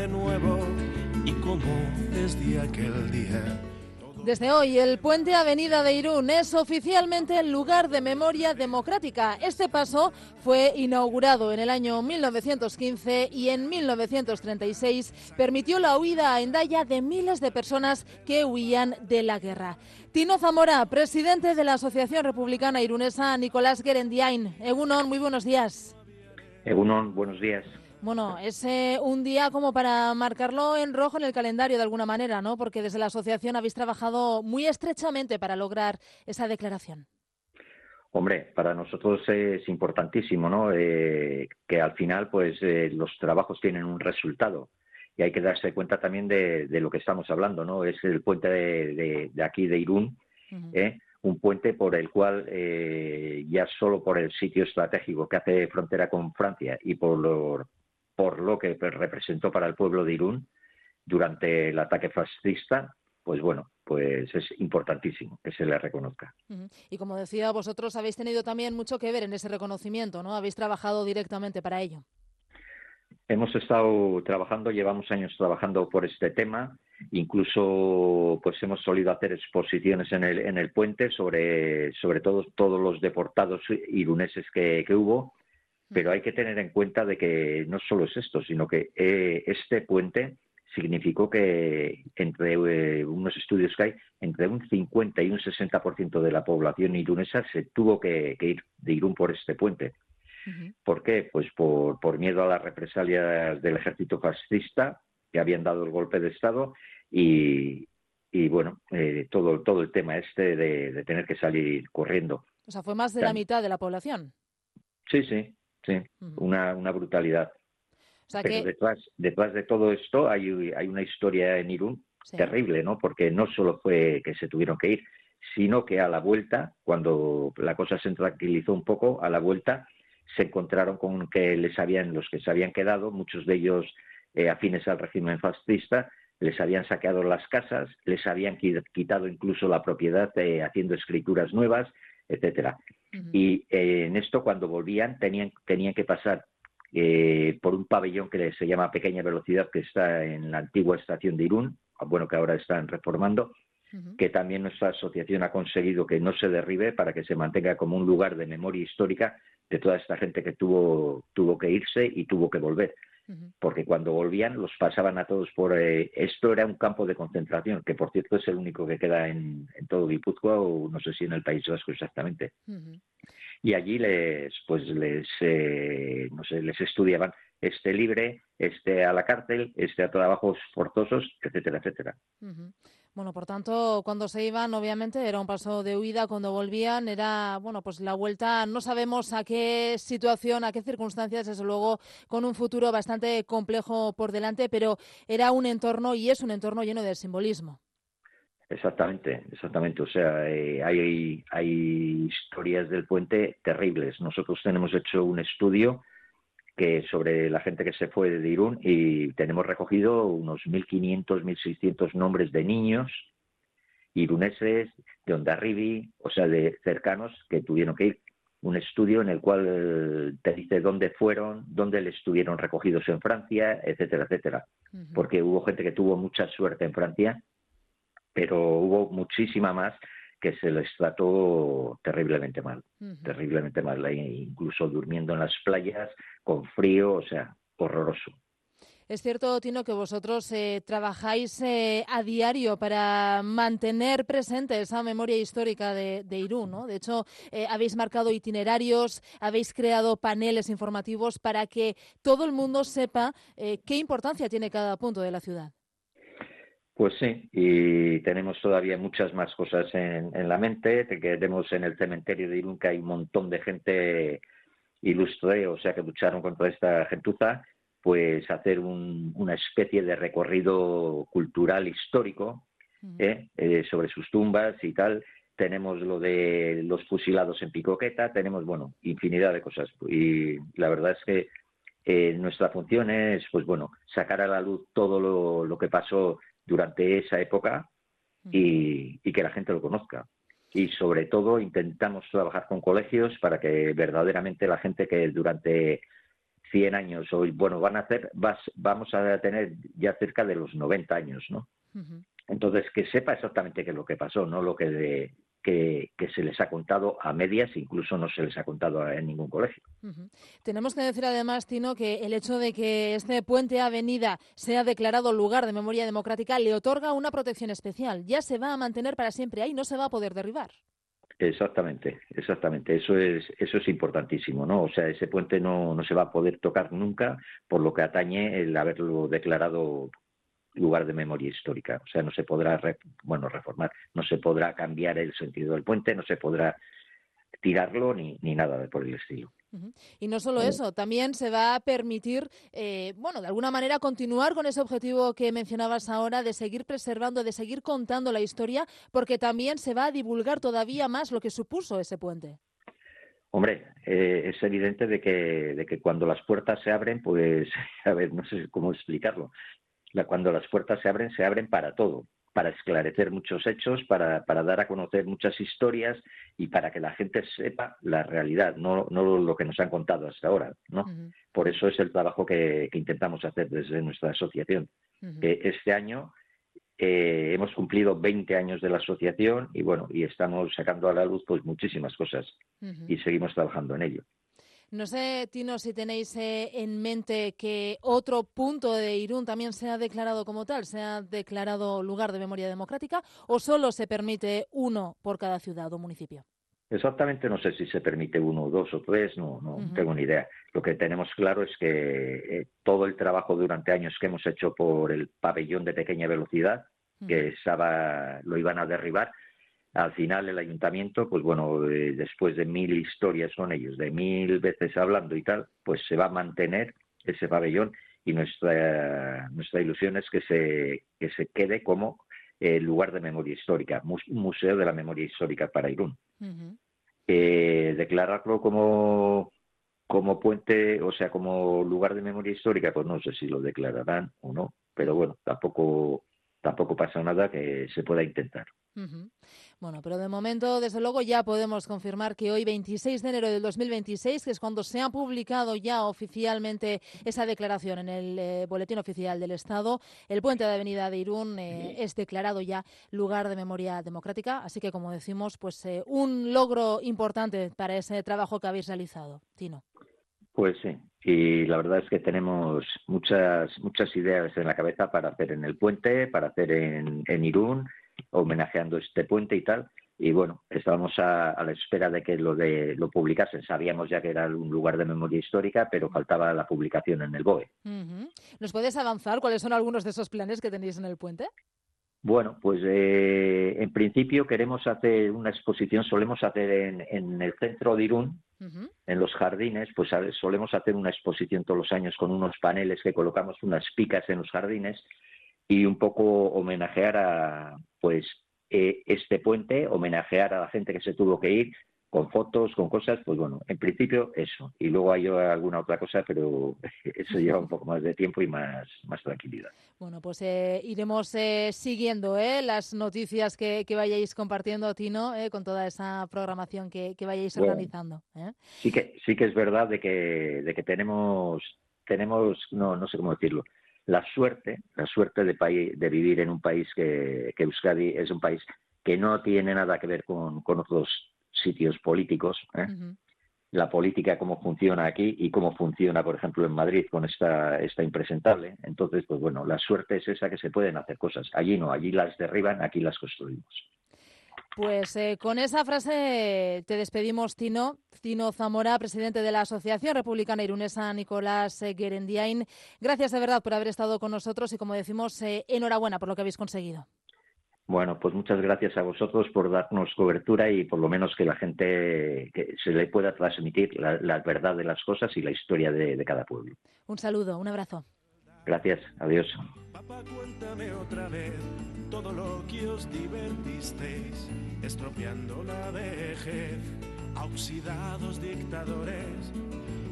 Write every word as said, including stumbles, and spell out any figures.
de nuevo y como desde aquel día. Desde hoy, el puente Avenida de Irún es oficialmente el lugar de memoria democrática. Este paso fue inaugurado en el año mil novecientos quince y en mil novecientos treinta y seis permitió la huida a Hendaya de miles de personas que huían de la guerra. Tino Zamora, presidente de la Asociación Republicana Irunesa Nicolás Gerendiain. Egunon, muy buenos días. Egunon, buenos días. Bueno, es eh, un día como para marcarlo en rojo en el calendario de alguna manera, ¿no? Porque desde la asociación habéis trabajado muy estrechamente para lograr esa declaración. Hombre, para nosotros es importantísimo, ¿no? Eh, que al final, pues, eh, los trabajos tienen un resultado y hay que darse cuenta también de, de lo que estamos hablando, ¿no? Es el puente de, de, de aquí de Irún, uh-huh. ¿eh? Un puente por el cual eh, ya solo por el sitio estratégico que hace frontera con Francia y por lo por lo que representó para el pueblo de Irún durante el ataque fascista, pues bueno, pues es importantísimo que se le reconozca. Uh-huh. Y como decía, vosotros habéis tenido también mucho que ver en ese reconocimiento, ¿no? Habéis trabajado directamente para ello. Hemos estado trabajando, llevamos años trabajando por este tema, incluso pues hemos solido hacer exposiciones en el, en el puente sobre, sobre todo todos los deportados iruneses que, que hubo. Pero hay que tener en cuenta de que no solo es esto, sino que eh, este puente significó que entre eh, unos estudios que hay, entre un cincuenta y un sesenta por ciento de la población irunesa se tuvo que, que ir de Irún por este puente. Uh-huh. ¿Por qué? Pues por, por miedo a las represalias del ejército fascista, que habían dado el golpe de Estado, y, y bueno, eh, todo, todo el tema este de, de tener que salir corriendo. O sea, fue más de la mitad de la población. Sí, sí. Sí, una, una brutalidad. O sea Pero que... detrás, detrás de todo esto hay, hay una historia en Irún sí. terrible, ¿no? Porque no solo fue que se tuvieron que ir, sino que a la vuelta, cuando la cosa se tranquilizó un poco, a la vuelta se encontraron con que les habían, los que se habían quedado, muchos de ellos eh, afines al régimen fascista, les habían saqueado las casas, les habían quitado incluso la propiedad eh, haciendo escrituras nuevas, etcétera. Uh-huh. Y eh, en esto, cuando volvían, tenían, tenían que pasar eh, por un pabellón que se llama Pequeña Velocidad, que está en la antigua estación de Irún, bueno, que ahora están reformando, uh-huh. que también nuestra asociación ha conseguido que no se derribe para que se mantenga como un lugar de memoria histórica de toda esta gente que tuvo, tuvo que irse y tuvo que volver. Uh-huh. Porque cuando volvían los pasaban a todos por... Eh, esto era un campo de concentración, que por cierto es el único que queda en, en todo Guipúzcoa o no sé si en el País Vasco exactamente. Uh-huh. Y allí les, pues les, eh, no sé, les estudiaban este libre, este a la cárcel, este a trabajos forzosos, etcétera, etcétera. Uh-huh. Bueno, por tanto, cuando se iban, obviamente, era un paso de huida. Cuando volvían, era, bueno, pues la vuelta, no sabemos a qué situación, a qué circunstancias, desde luego, con un futuro bastante complejo por delante, pero era un entorno y es un entorno lleno de simbolismo. Exactamente, exactamente. O sea, eh, hay, hay historias del puente terribles. Nosotros tenemos hecho un estudio que sobre la gente que se fue de Irún y tenemos recogido unos mil quinientos, mil seiscientos nombres de niños iruneses, de Hondarribi, o sea, de cercanos que tuvieron que ir. Un estudio en el cual te dice dónde fueron, dónde les estuvieron recogidos en Francia, etcétera, etcétera. Uh-huh. Porque hubo gente que tuvo mucha suerte en Francia, pero hubo muchísima más que se les trató terriblemente mal, uh-huh. terriblemente mal, incluso durmiendo en las playas, con frío, o sea, horroroso. Es cierto, Tino, que vosotros eh, trabajáis eh, a diario para mantener presente esa memoria histórica de, de Irún, ¿no? De hecho, eh, habéis marcado itinerarios, habéis creado paneles informativos para que todo el mundo sepa eh, qué importancia tiene cada punto de la ciudad. Pues sí, y tenemos todavía muchas más cosas en, en la mente. Tenemos en el cementerio de Irún que hay un montón de gente ilustre, o sea, que lucharon contra esta gentuza, pues hacer un, una especie de recorrido cultural histórico ¿eh? Eh, sobre sus tumbas y tal. Tenemos lo de los fusilados en Picoqueta, tenemos, bueno, infinidad de cosas. Y la verdad es que eh, nuestra función es, pues bueno, sacar a la luz todo lo, lo que pasó durante esa época y, y que la gente lo conozca. Y sobre todo intentamos trabajar con colegios para que verdaderamente la gente que durante cien años, o bueno, van a hacer, vas, vamos a tener ya cerca de los noventa años, ¿no? Uh-huh. Entonces, que sepa exactamente qué es lo que pasó, no lo que, de, que, que se les ha contado a medias, incluso no se les ha contado en ningún colegio. Uh-huh. Tenemos que decir además, Tino, que el hecho de que este puente avenida sea declarado lugar de memoria democrática le otorga una protección especial. Ya se va a mantener para siempre ahí, no se va a poder derribar. Exactamente, exactamente. Eso es, eso es importantísimo, ¿no? O sea, ese puente no, no se va a poder tocar nunca, por lo que atañe el haberlo declarado lugar de memoria histórica. O sea, no se podrá, re, bueno, reformar, no se podrá cambiar el sentido del puente, no se podrá tirarlo ni, ni nada por el estilo. Uh-huh. Y no solo eso, también se va a permitir, eh, bueno, de alguna manera continuar con ese objetivo que mencionabas ahora de seguir preservando, de seguir contando la historia, porque también se va a divulgar todavía más lo que supuso ese puente. Hombre, eh, es evidente de que, de que cuando las puertas se abren, pues, a ver, no sé cómo explicarlo. La, cuando las puertas se abren, se abren para todo, para esclarecer muchos hechos, para, para dar a conocer muchas historias y para que la gente sepa la realidad, no, no lo que nos han contado hasta ahora, ¿no? Uh-huh. Por eso es el trabajo que, que intentamos hacer desde nuestra asociación. Uh-huh. Eh, este año eh, hemos cumplido veinte años de la asociación y bueno, y estamos sacando a la luz pues muchísimas cosas uh-huh. y seguimos trabajando en ello. No sé, Tino, si tenéis eh, en mente que otro punto de Irún también sea declarado como tal, sea declarado lugar de memoria democrática, o solo se permite uno por cada ciudad o municipio. Exactamente, no sé si se permite uno, dos o tres, no, no uh-huh. tengo ni idea. Lo que tenemos claro es que eh, todo el trabajo durante años que hemos hecho por el pabellón de pequeña velocidad, uh-huh. que estaba, lo iban a derribar, al final el ayuntamiento, pues bueno, eh, después de mil historias con ellos, de mil veces hablando y tal, pues se va a mantener ese pabellón y nuestra nuestra ilusión es que se que se quede como eh, lugar de memoria histórica, un museo de la memoria histórica para Irún. Uh-huh. Eh, declararlo como como puente, o sea, como lugar de memoria histórica, pues no sé si lo declararán o no, pero bueno, tampoco tampoco pasa nada, que se pueda intentar. Uh-huh. Bueno, pero de momento, desde luego, ya podemos confirmar que hoy, veintiséis de enero del dos mil veintiséis, que es cuando se ha publicado ya oficialmente esa declaración en el eh, Boletín Oficial del Estado, el puente de Avenida de Irún eh, es declarado ya lugar de memoria democrática. Así que, como decimos, pues eh, un logro importante para ese trabajo que habéis realizado. Tino. Pues sí, y la verdad es que tenemos muchas muchas ideas en la cabeza para hacer en el puente, para hacer en, en Irún, homenajeando este puente y tal, y bueno, estábamos a, a la espera de que lo de lo publicasen. Sabíamos ya que era un lugar de memoria histórica, pero faltaba la publicación en el B O E. Uh-huh. ¿Nos puedes avanzar cuáles son algunos de esos planes que tenéis en el puente? Bueno, pues eh, en principio queremos hacer una exposición, solemos hacer en, en el centro de Irún, uh-huh. en los jardines, pues solemos hacer una exposición todos los años con unos paneles que colocamos, unas picas en los jardines, y un poco homenajear a pues eh, este puente, homenajear a la gente que se tuvo que ir, con fotos, con cosas, pues bueno, en principio eso. Y luego hay alguna otra cosa, pero eso lleva un poco más de tiempo y más, más tranquilidad. Bueno, pues eh, iremos eh, siguiendo eh, las noticias que, que vayáis compartiendo, Tino, eh, con toda esa programación que, que vayáis bueno, organizando. ¿eh? Sí que sí que es verdad de que de que tenemos tenemos no no sé cómo decirlo, la suerte, la suerte de país, de vivir en un país que, que Euskadi es un país que no tiene nada que ver con, con otros sitios políticos, ¿eh? Uh-huh. La política, cómo funciona aquí y cómo funciona, por ejemplo, en Madrid con esta, esta impresentable. Entonces, pues bueno, la suerte es esa, que se pueden hacer cosas. Allí no, allí las derriban, aquí las construimos. Pues eh, con esa frase te despedimos, Tino. Tino Zamora, presidente de la Asociación Republicana Irunesa Nicolás eh, Guerendiain. Gracias de verdad por haber estado con nosotros y, como decimos, eh, enhorabuena por lo que habéis conseguido. Bueno, pues muchas gracias a vosotros por darnos cobertura y por lo menos que la gente que se le pueda transmitir la, la verdad de las cosas y la historia de, de cada pueblo. Un saludo, un abrazo. Gracias, adiós. Papá, cuéntame otra vez todo lo que os divertisteis, estropeando la vejez a oxidados dictadores.